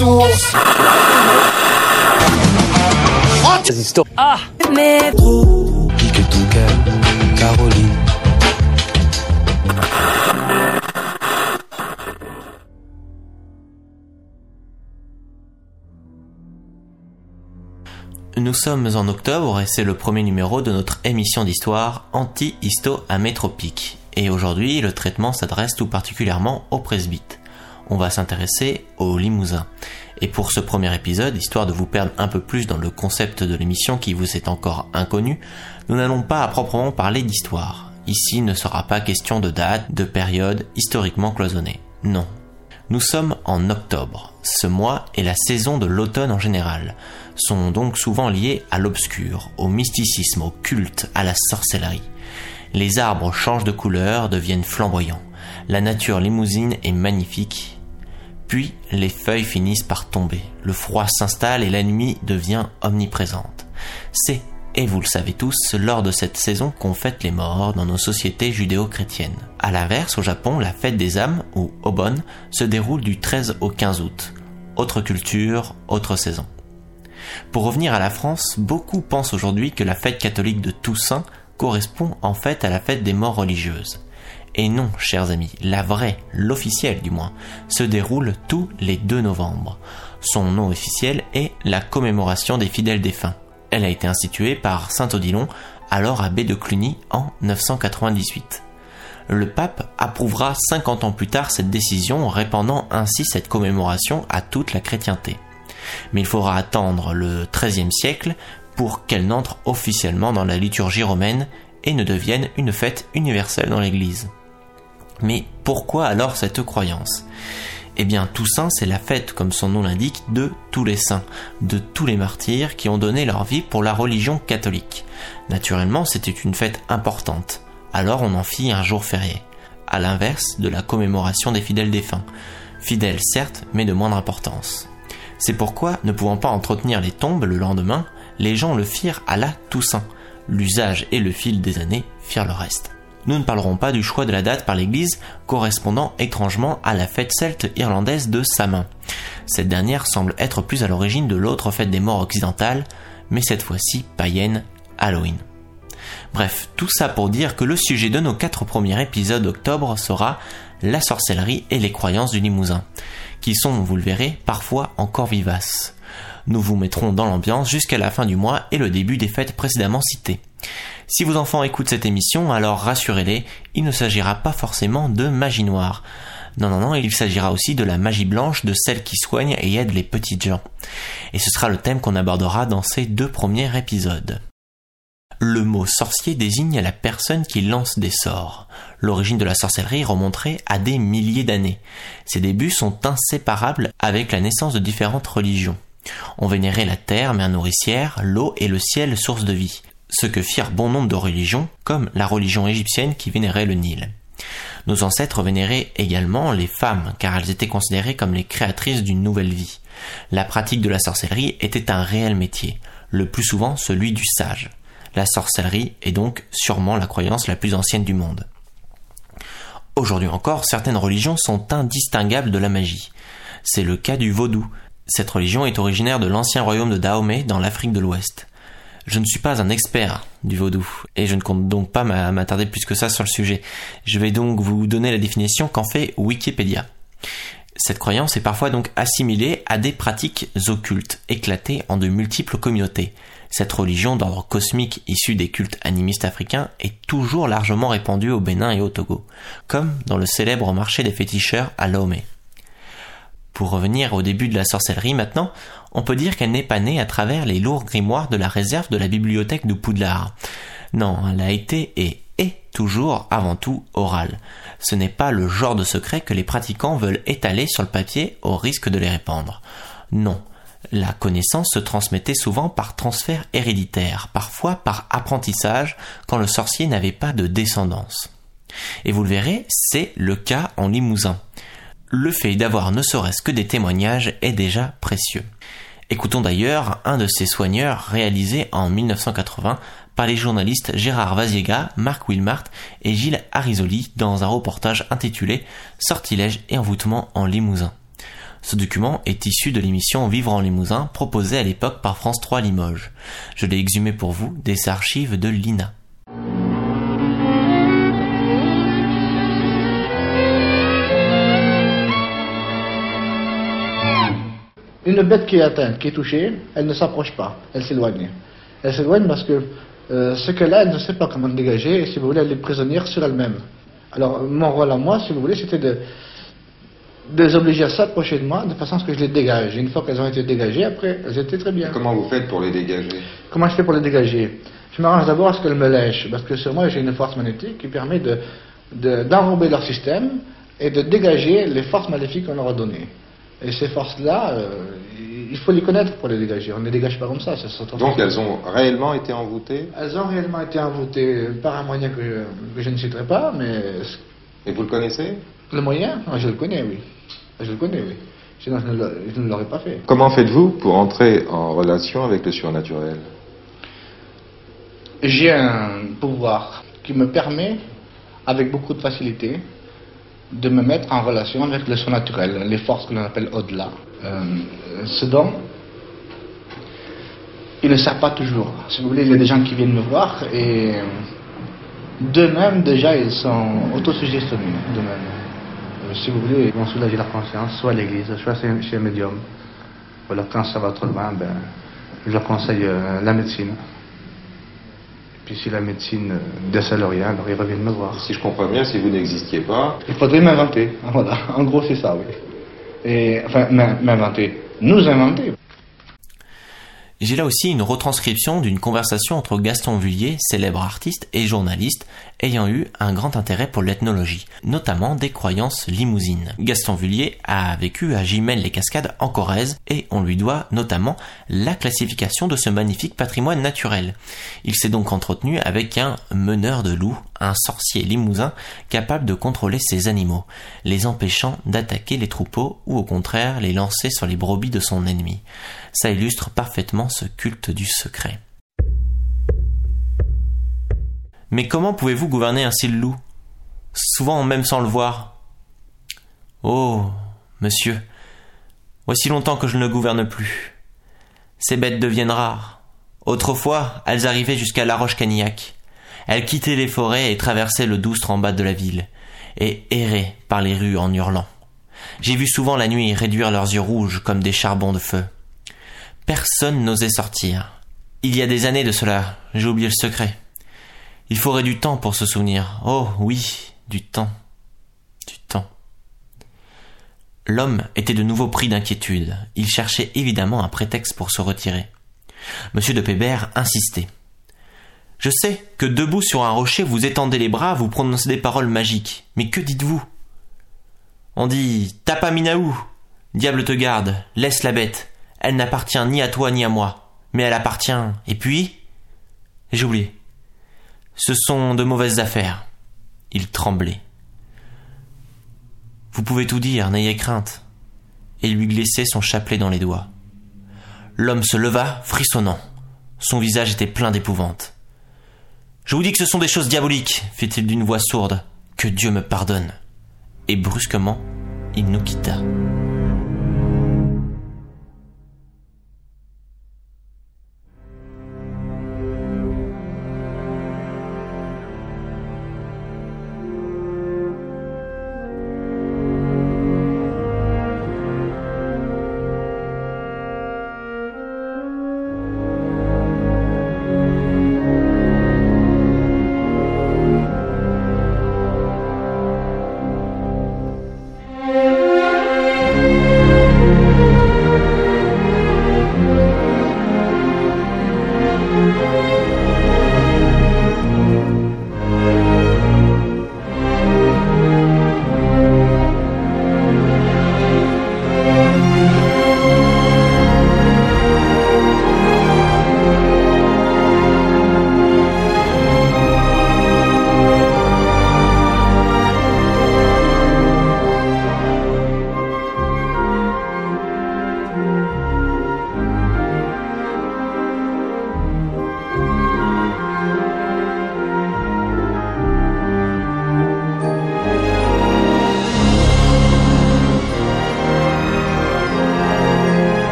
source. Ah, mais trop pique ton cœur, Caroline. Nous sommes en octobre et c'est le premier numéro de notre émission d'histoire anti-histo-amétropique. Et aujourd'hui, le traitement s'adresse tout particulièrement au presbyte. On va s'intéresser au Limousin. Et pour ce premier épisode, histoire de vous perdre un peu plus dans le concept de l'émission qui vous est encore inconnu, nous n'allons pas à proprement parler d'histoire. Ici, il ne sera pas question de date, de période historiquement cloisonnée. Non. Nous sommes en octobre. Ce mois est la saison de l'automne en général. Sont donc souvent liés à l'obscur, au mysticisme, au culte, à la sorcellerie. Les arbres changent de couleur, deviennent flamboyants. La nature limousine est magnifique. Puis, les feuilles finissent par tomber. Le froid s'installe et la nuit devient omniprésente. C'est, et vous le savez tous, lors de cette saison qu'on fête les morts dans nos sociétés judéo-chrétiennes. À l'inverse, au Japon, la fête des âmes, ou Obon, se déroule du 13 au 15 août. Autre culture, autre saison. Pour revenir à la France, beaucoup pensent aujourd'hui que la fête catholique de Toussaint correspond en fait à la fête des morts religieuses. Et non, chers amis, la vraie, l'officielle du moins, se déroule tous les 2 novembre. Son nom officiel est la commémoration des fidèles défunts. Elle a été instituée par saint Odilon, alors abbé de Cluny, en 998. Le pape approuvera 50 ans plus tard cette décision, répandant ainsi cette commémoration à toute la chrétienté. Mais il faudra attendre le XIIIe siècle pour qu'elle n'entre officiellement dans la liturgie romaine et ne devienne une fête universelle dans l'Église. Mais pourquoi alors cette croyance ? Eh bien, Toussaint, c'est la fête, comme son nom l'indique, de tous les saints, de tous les martyrs qui ont donné leur vie pour la religion catholique. Naturellement, c'était une fête importante, alors on en fit un jour férié, à l'inverse de la commémoration des fidèles défunts. Fidèles certes, mais de moindre importance. C'est pourquoi, ne pouvant pas entretenir les tombes le lendemain, les gens le firent à la Toussaint. L'usage et le fil des années firent le reste. Nous ne parlerons pas du choix de la date par l'Église, correspondant étrangement à la fête celte irlandaise de Samhain. Cette dernière semble être plus à l'origine de l'autre fête des morts occidentale, mais cette fois-ci païenne, Halloween. Bref, tout ça pour dire que le sujet de nos 4 premiers épisodes d'octobre sera la sorcellerie et les croyances du Limousin, qui sont, vous le verrez, parfois encore vivaces. Nous vous mettrons dans l'ambiance jusqu'à la fin du mois et le début des fêtes précédemment citées. Si vos enfants écoutent cette émission, alors rassurez-les, il ne s'agira pas forcément de magie noire. Non, il s'agira aussi de la magie blanche, de celle qui soigne et aide les petites gens. Et ce sera le thème qu'on abordera dans ces 2 premiers épisodes. Le mot sorcier désigne la personne qui lance des sorts. L'origine de la sorcellerie remonterait à des milliers d'années. Ses débuts sont inséparables avec la naissance de différentes religions. On vénérait la terre, mère nourricière, l'eau et le ciel, source de vie. Ce que firent bon nombre de religions, comme la religion égyptienne qui vénérait le Nil. Nos ancêtres vénéraient également les femmes, car elles étaient considérées comme les créatrices d'une nouvelle vie. La pratique de la sorcellerie était un réel métier, le plus souvent celui du sage. La sorcellerie est donc sûrement la croyance la plus ancienne du monde. Aujourd'hui encore, certaines religions sont indistinguables de la magie. C'est le cas du vaudou. Cette religion est originaire de l'ancien royaume de Dahomey dans l'Afrique de l'Ouest. Je ne suis pas un expert du vaudou, et je ne compte donc pas m'attarder plus que ça sur le sujet. Je vais donc vous donner la définition qu'en fait Wikipédia. Cette croyance est parfois donc assimilée à des pratiques occultes, éclatées en de multiples communautés. Cette religion d'ordre cosmique issue des cultes animistes africains est toujours largement répandue au Bénin et au Togo, comme dans le célèbre marché des féticheurs à Lomé. Pour revenir au début de la sorcellerie maintenant, on peut dire qu'elle n'est pas née à travers les lourds grimoires de la réserve de la bibliothèque de Poudlard. Non, elle a été et est toujours avant tout orale. Ce n'est pas le genre de secret que les pratiquants veulent étaler sur le papier au risque de les répandre. Non, la connaissance se transmettait souvent par transfert héréditaire, parfois par apprentissage quand le sorcier n'avait pas de descendance. Et vous le verrez, c'est le cas en Limousin. Le fait d'avoir ne serait-ce que des témoignages est déjà précieux. Écoutons d'ailleurs un de ces soigneurs réalisé en 1980 par les journalistes Gérard Vaziega, Marc Wilmart et Gilles Arizoli dans un reportage intitulé « Sortilèges et envoûtements en Limousin ». Ce document est issu de l'émission Vivre en Limousin proposée à l'époque par France 3 Limoges. Je l'ai exhumé pour vous des archives de l'INA. Une bête qui est atteinte, qui est touchée, elle ne s'approche pas, elle s'éloigne. Elle s'éloigne parce que ce qu'elle a, elle ne sait pas comment le dégager, et si vous voulez, elle est prisonnière sur elle-même. Alors, mon rôle à moi, si vous voulez, c'était de les obliger à s'approcher de moi, de façon à ce que je les dégage. Et une fois qu'elles ont été dégagées, après, elles étaient très bien. Comment vous faites pour les dégager? Comment je fais pour les dégager? Je m'arrange d'abord à ce qu'elles me lèchent, parce que sur moi, j'ai une force magnétique qui permet d'enrober leur système et de dégager les forces maléfiques qu'on leur a données. Et ces forces-là, il faut les connaître pour les dégager. On ne les dégage pas comme ça. Donc elles ont réellement été envoûtées? Elles ont réellement été envoûtées par un moyen que je ne citerai pas, mais... Et vous le connaissez? Le moyen? Je le connais, oui. Je le connais, oui. Sinon, je ne l'aurais pas fait. Comment faites-vous pour entrer en relation avec le surnaturel? J'ai un pouvoir qui me permet, avec beaucoup de facilité, de me mettre en relation avec le surnaturel, les forces que l'on appelle au-delà. Ce don, il ne sert pas toujours. Si vous voulez, il y a des gens qui viennent me voir et d'eux-mêmes, déjà, ils sont autosuggestionnés, d'eux-mêmes. Si vous voulez, ils vont soulager leur conscience, soit à l'église, soit chez un médium. Voilà, quand ça va trop loin, je leur conseille la médecine. Puis si la médecine décèle rien, alors ils reviennent me voir. Si je comprends bien, si vous n'existiez pas... Il faudrait m'inventer. Voilà, en gros c'est ça, oui. Et, enfin, m'inventer. Nous inventer. J'ai là aussi une retranscription d'une conversation entre Gaston Vullier, célèbre artiste et journaliste, ayant eu un grand intérêt pour l'ethnologie, notamment des croyances limousines. Gaston Vullier a vécu à Gimel-les-Cascades en Corrèze et on lui doit notamment la classification de ce magnifique patrimoine naturel. Il s'est donc entretenu avec un meneur de loups, un sorcier limousin capable de contrôler ses animaux, les empêchant d'attaquer les troupeaux ou au contraire les lancer sur les brebis de son ennemi. Ça illustre parfaitement ce culte du secret. Mais comment pouvez-vous gouverner ainsi le loup, souvent même sans le voir? Oh, monsieur, voici longtemps que je ne le gouverne plus. Ces bêtes deviennent rares. Autrefois, elles arrivaient jusqu'à La Roche-Canillac. Elles quittaient les forêts et traversaient le Doustre en bas de la ville, et erraient par les rues en hurlant. J'ai vu souvent la nuit réduire leurs yeux rouges comme des charbons de feu. Personne n'osait sortir. Il y a des années de cela, j'ai oublié le secret. Il faudrait du temps pour se souvenir. Oh oui, du temps. Du temps. L'homme était de nouveau pris d'inquiétude. Il cherchait évidemment un prétexte pour se retirer. Monsieur de Pébert insistait. Je sais que debout sur un rocher, vous étendez les bras, vous prononcez des paroles magiques. Mais que dites-vous? On dit « Tapaminaou, diable te garde, laisse la bête. Elle n'appartient ni à toi ni à moi, mais elle appartient. Et puis... » J'ai oublié. Ce sont de mauvaises affaires. Il tremblait. Vous pouvez tout dire, n'ayez crainte. Et lui glissait son chapelet dans les doigts. L'homme se leva, frissonnant. Son visage était plein d'épouvante. Je vous dis que ce sont des choses diaboliques, fit-il d'une voix sourde. Que Dieu me pardonne. Et brusquement, il nous quitta.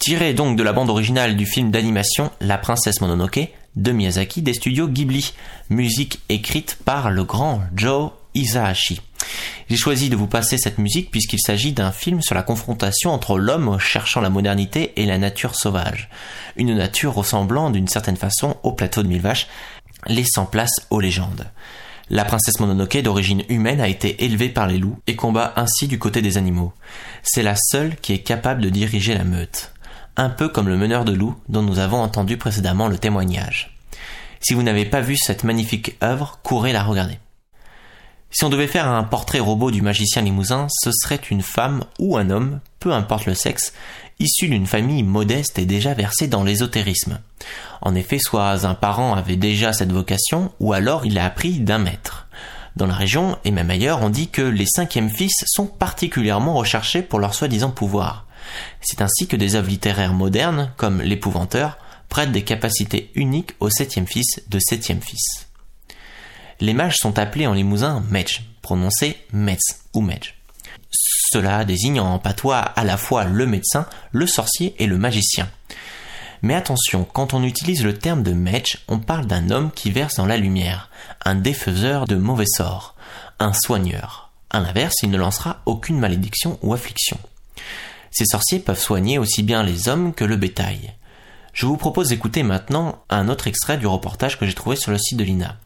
Tiré donc de la bande originale du film d'animation La Princesse Mononoke de Miyazaki des studios Ghibli, musique écrite par le grand Joe Hisaishi. J'ai choisi de vous passer cette musique puisqu'il s'agit d'un film sur la confrontation entre l'homme cherchant la modernité et la nature sauvage. Une nature ressemblant d'une certaine façon au plateau de Mille Vaches, laissant place aux légendes. La princesse Mononoke d'origine humaine a été élevée par les loups et combat ainsi du côté des animaux. C'est la seule qui est capable de diriger la meute. Un peu comme le meneur de loups dont nous avons entendu précédemment le témoignage. Si vous n'avez pas vu cette magnifique œuvre, courez la regarder. Si on devait faire un portrait robot du magicien limousin, ce serait une femme ou un homme, peu importe le sexe, issu d'une famille modeste et déjà versée dans l'ésotérisme. En effet, soit un parent avait déjà cette vocation, ou alors il a appris d'un maître. Dans la région, et même ailleurs, on dit que les 5e fils sont particulièrement recherchés pour leur soi-disant pouvoir. C'est ainsi que des œuvres littéraires modernes, comme L'Épouvanteur, prêtent des capacités uniques au 7e fils de 7e fils. Les mages sont appelés en limousin Medj, prononcé Metz ou Medj. Cela désigne en patois à la fois le médecin, le sorcier et le magicien. Mais attention, quand on utilise le terme de Medj, on parle d'un homme qui verse dans la lumière, un défaiseur de mauvais sorts, un soigneur. À l'inverse, il ne lancera aucune malédiction ou affliction. Ces sorciers peuvent soigner aussi bien les hommes que le bétail. Je vous propose d'écouter maintenant un autre extrait du reportage que j'ai trouvé sur le site de l'INA.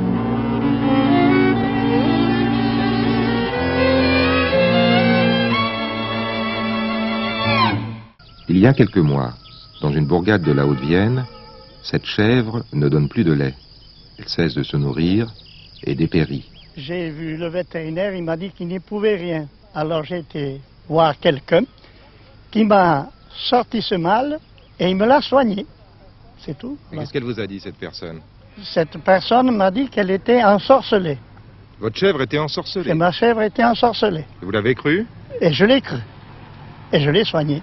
Il y a quelques mois, dans une bourgade de la Haute-Vienne, cette chèvre ne donne plus de lait. Elle cesse de se nourrir et dépérit. J'ai vu le vétérinaire, il m'a dit qu'il n'y pouvait rien. Alors j'ai été voir quelqu'un qui m'a sorti ce mal et il me l'a soigné. C'est tout. Qu'est-ce qu'elle vous a dit, cette personne? Cette personne m'a dit qu'elle était ensorcelée. Votre chèvre était ensorcelée? Et ma chèvre était ensorcelée. Et vous l'avez cru? Et je l'ai cru. Et je l'ai soignée.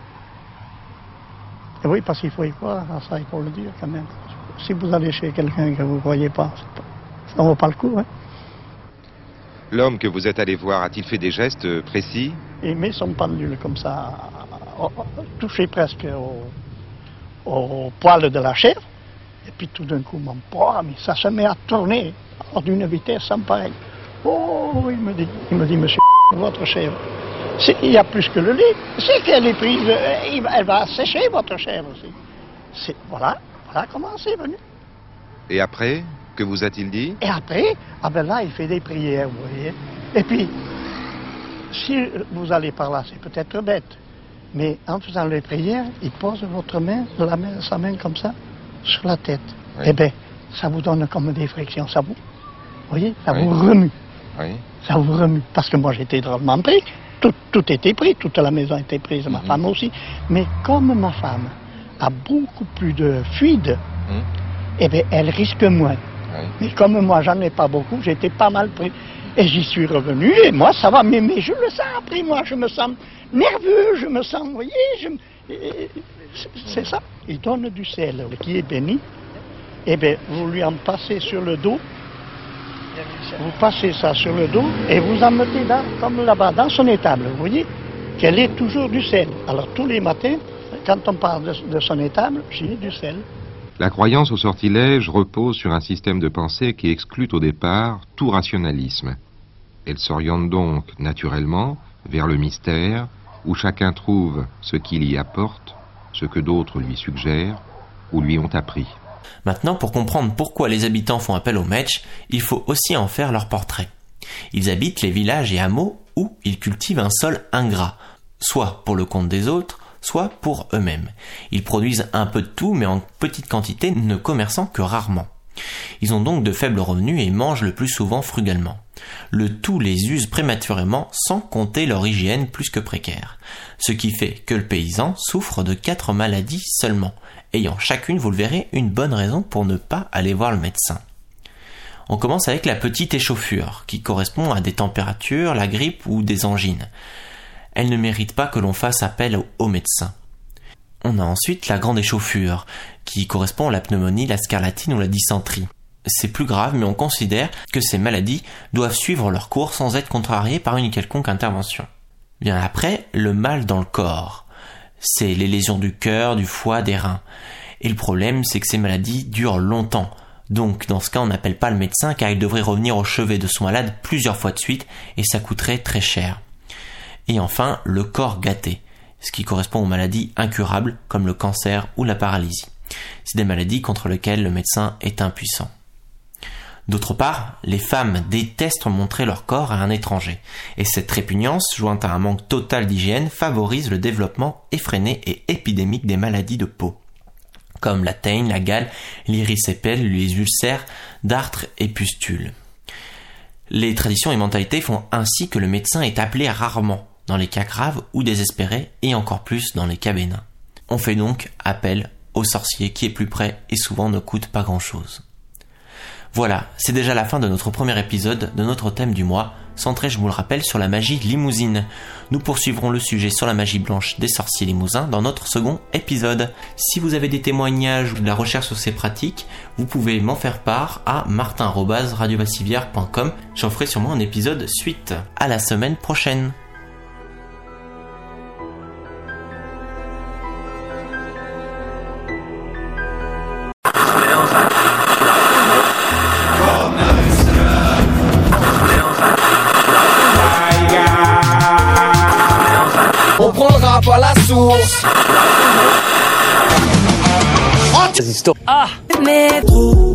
Et oui, parce qu'il faut y croire, ça il faut le dire quand même. Si vous allez chez quelqu'un que vous ne croyez pas, ça ne vaut pas le coup. Hein. L'homme que vous êtes allé voir a-t-il fait des gestes précis? Il met son pendule comme ça, touché presque au poil de la chèvre. Et puis tout d'un coup, mon pauvre, mais ça se met à tourner d'une vitesse sans pareil. Oh, il me dit, monsieur, votre chèvre, il y a plus que le lait. C'est qu'elle est prise, elle va sécher votre chèvre aussi. Voilà comment c'est venu. Et après, que vous a-t-il dit? Et après, là, il fait des prières, vous voyez. Et puis, si vous allez par là, c'est peut-être bête, mais en faisant les prières, il pose sa main comme ça, sur la tête. Oui. Eh bien, ça vous donne comme des frictions, ça vous voyez, ça vous remue. Oui. Ça vous remue. Parce que moi, j'étais drôlement pris. Tout était pris, toute la maison était prise, ma femme aussi. Mais comme ma femme a beaucoup plus de fluide, eh bien, elle risque moins. Oui. Mais comme moi, j'en ai pas beaucoup, j'étais pas mal pris. Et j'y suis revenu, et moi, ça va. Mais je le sens après, moi, je me sens nerveux, je me sens, vous voyez, c'est ça. Il donne du sel qui est béni. Eh bien, vous lui en passez sur le dos. Vous passez ça sur le dos et vous en mettez comme là-bas, dans son étable, vous voyez, qu'elle est toujours du sel. Alors tous les matins, quand on parle de son étable, j'ai du sel. La croyance au sortilège repose sur un système de pensée qui exclut au départ tout rationalisme. Elle s'oriente donc naturellement vers le mystère, où chacun trouve ce qu'il y apporte, ce que d'autres lui suggèrent ou lui ont appris. Maintenant, pour comprendre pourquoi les habitants font appel aux Medj, il faut aussi en faire leur portrait. Ils habitent les villages et hameaux où ils cultivent un sol ingrat, soit pour le compte des autres, soit pour eux-mêmes. Ils produisent un peu de tout, mais en petite quantité, ne commerçant que rarement. Ils ont donc de faibles revenus et mangent le plus souvent frugalement. Le tout les use prématurément sans compter leur hygiène plus que précaire. Ce qui fait que le paysan souffre de 4 maladies seulement, ayant chacune, vous le verrez, une bonne raison pour ne pas aller voir le médecin. On commence avec la petite échauffure, qui correspond à des températures, la grippe ou des angines. Elle ne mérite pas que l'on fasse appel au médecin. On a ensuite la grande échauffure, qui correspond à la pneumonie, la scarlatine ou la dysenterie. C'est plus grave, mais on considère que ces maladies doivent suivre leur cours sans être contrariées par une quelconque intervention. Vient après le mal dans le corps. C'est les lésions du cœur, du foie, des reins. Et le problème, c'est que ces maladies durent longtemps. Donc, dans ce cas, on n'appelle pas le médecin car il devrait revenir au chevet de son malade plusieurs fois de suite et ça coûterait très cher. Et enfin, le corps gâté, ce qui correspond aux maladies incurables comme le cancer ou la paralysie. C'est des maladies contre lesquelles le médecin est impuissant. D'autre part, les femmes détestent montrer leur corps à un étranger, et cette répugnance, jointe à un manque total d'hygiène, favorise le développement effréné et épidémique des maladies de peau, comme la teigne, la gale, l'irysépèle, les ulcères, dartres et pustules. Les traditions et mentalités font ainsi que le médecin est appelé rarement, dans les cas graves ou désespérés, et encore plus dans les cas bénins. On fait donc appel au sorcier qui est plus près et souvent ne coûte pas grand-chose. Voilà, c'est déjà la fin de notre premier épisode de notre thème du mois, centré, je vous le rappelle, sur la magie limousine. Nous poursuivrons le sujet sur la magie blanche des sorciers limousins dans notre second épisode. Si vous avez des témoignages ou de la recherche sur ces pratiques, vous pouvez m'en faire part à martin@radiovassivière.com. J'en ferai sûrement un épisode suite. À la semaine prochaine. On prendra pas la source. Ah, mais trop.